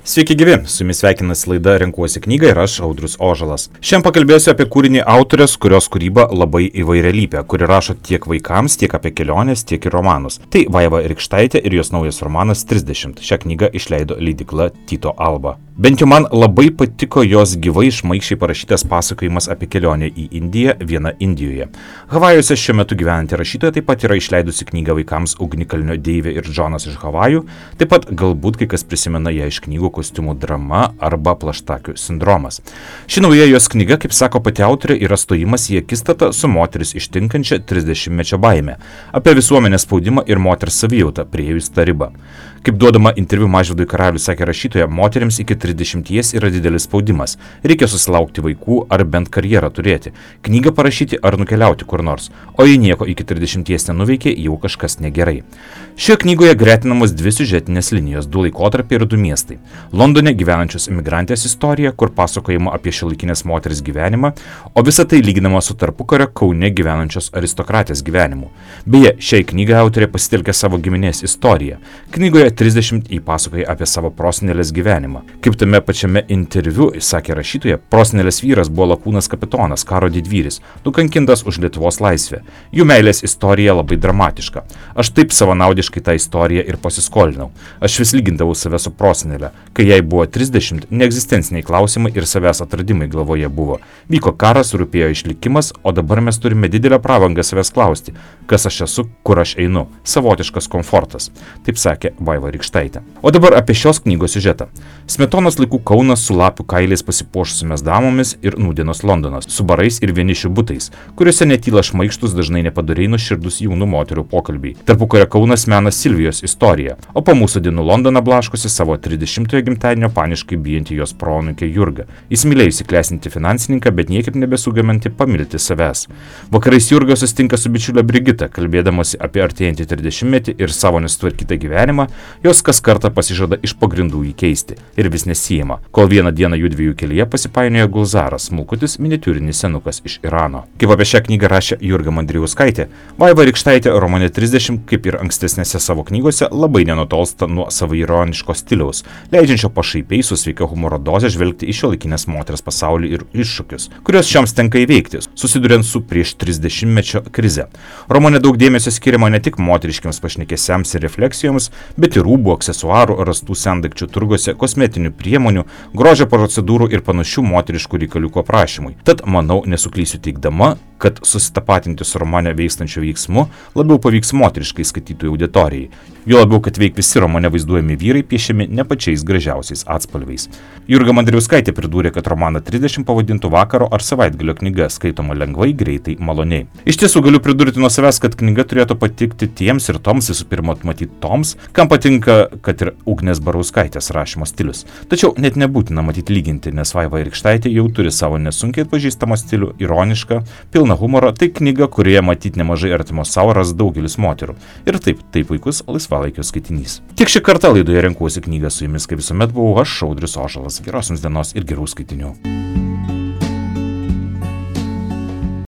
Sveiki gyvi, su jumis sveikinasi laida Renkuosi knygą ir aš, Audrius Ožalas. Šiandien pakalbėsiu apie kūrinį autorės, kurios kūryba labai įvairialypė, kuri rašo tiek vaikams, tiek apie keliones, tiek ir romanus. Tai Vaiva Rykštaitė ir jos naujas romanas 30. Šią knygą išleido leidykla Tyto Alba. Bent jau man labai patiko jos gyvai šmaikščiai parašytas pasakojimas apie kelionę į Indiją, Viena Indijoje. Havajuose šiuo metu gyvenanti rašytoja taip pat yra išleidusi knygą vaikams Ugnikalnio Deivė ir Džonas iš Havajų, taip pat galbūt kai kas prisimena ją iš knygų Kostiumų drama arba Plaštakių sindromas. Ši nauja jos knyga, kaip sako pati autorė, yra stojimas į akistatą su moteris ištinkančia 30-mečio baime, apie visuomenės spaudimą ir moters savijautą priėjus tą ribą. Kaip duodama interviu Mažvydui Karaliui sakė rašytoja, moteriams iki 30 yra didelis spaudimas. Reikia susilaukti vaikų ar bent karjerą turėti, knygą parašyti ar nukeliauti kur nors, o jei nieko iki 30 nenuveikė, jau kažkas negerai. Šioje knygoje gretinamos dvi siužetinės linijos, du laikotarpiai ir du miestai. Londone gyvenančios imigrantės istorija, kur pasakojama apie šiuolaikinės moters gyvenimą, o visa tai lyginama su tarpukario Kaune gyvenančios aristokratės gyvenimu. Beje, šiai knygai autorė pasitelkė savo giminės istoriją. Knygoje 30 įpasakoja apie savo prosenelės gyvenimą. Kaip tame pačiame interviu sakė rašytoja, prosenelės vyras buvo lakūnas kapitonas, karo didvyris, nukankintas už Lietuvos laisvę. Jų meilės istorija labai dramatiška. Aš taip savanaudiškai tą istoriją ir pasiskolinau. Aš vis lygindavau save su prosenelė. Kai jai buvo 30, neegzistenciniai klausimai ir savęs atradimai galvoje buvo. Vyko karas, rūpėjo išlikimas, o dabar mes turime didelę pravangą savęs klausti, kas aš esu, kur aš einu. Savotiškas komfortas. Taip sakė Vaiva Rykštaitė. O dabar apie šios knygos siužetą. Smetonos laikų Kaunas su lapių kailiais pasipuošusiamis damomis ir nūdienos Londonas, su barais ir vienišių butais, kuriuose netyla šmaikštus, dažnai nepadoriai nuoširdūs jaunų moterų pokalbiai. Tarpukario Kaunas mena Silvijos istoriją, o po mūsų dienų Londoną blaškosi savo 30-ojo gimtadienio paniškai bijanti jos proanūkė Jurga. Įsimylėjusi klestinti finansininką, bet niekaip nebesugebanti pamilti savęs. Vakarais Jurga susitinka su bičiulė Brigita, kalbėdamosi apie artėjantį 30-metį ir savo nesutvarkytą gyvenimą. Jos kas kartą pasižada iš pagrindų jį keisti ir vis nesijima, kol vieną dieną jų dviejų kelyje pasipainioja Gulzaras, smulkutis miniatiūrinis senukas iš Irano. Kaip apie šią knygą rašė Jurga Mandrijauskaitė, Vaiva Rykštaitė romane 30, kaip ir ankstesnėse savo knygose, labai nenutolsta nuo savaironiško stiliaus, leidžiančio pašaipiai su sveika humoro doze žvelgti į šiuolaikinės moters pasaulį ir iššūkius, kuriuos šioms tenka įveikti, susiduriant su prieš 30-mečio krize. Romane daug dėmesio skiriama ne tik moteriškiams pašnekesiams ir refleksijoms, bet ir rūbų, aksesuarų, rastų sendaikčių turguose, kosmetinių priemonių, grožio procedūrų ir panašių moteriškų reikaliukų aprašymui. Tad, manau, nesuklysiu teigdama, kad susitapatinti su romane vykstančiu veiksmu labiau pavyks moteriškai skaitytojų auditorijai. Jo labiau, kad veik visi romane vaizduojami vyrai piešiami ne pačiais gražiausiais atspalviais. Jurga Mandrijauskaitė pridūrė, kad romaną 30 pavadintų vakaro ar savaitgalio knyga, skaitoma lengvai, greitai, maloniai. Iš tiesų galiu pridurti nuo savęs, kad knyga turėtų patikti tiems ir toms, visų pirma, matyti toms, kam patinka, kad ir Ugnės Barauskaitės rašymo stilius. Tačiau net nebūtina matyti lyginti, nes Vaiva Rykštaitė jau turi savo nesunkiai atpažįstamą stilių, ironišką, pilną humoro, tai knyga, kurioje matyti nemažai artimos savo ras daugelis moterų. Ir taip puikus laisvalaikio skaitinys. Tiek šį kartą laidoje Renkuosi knygą, su jumis kaip visuomet buvau aš, Audrius Ožalas. Geros jums dienos ir gerų skaitinių.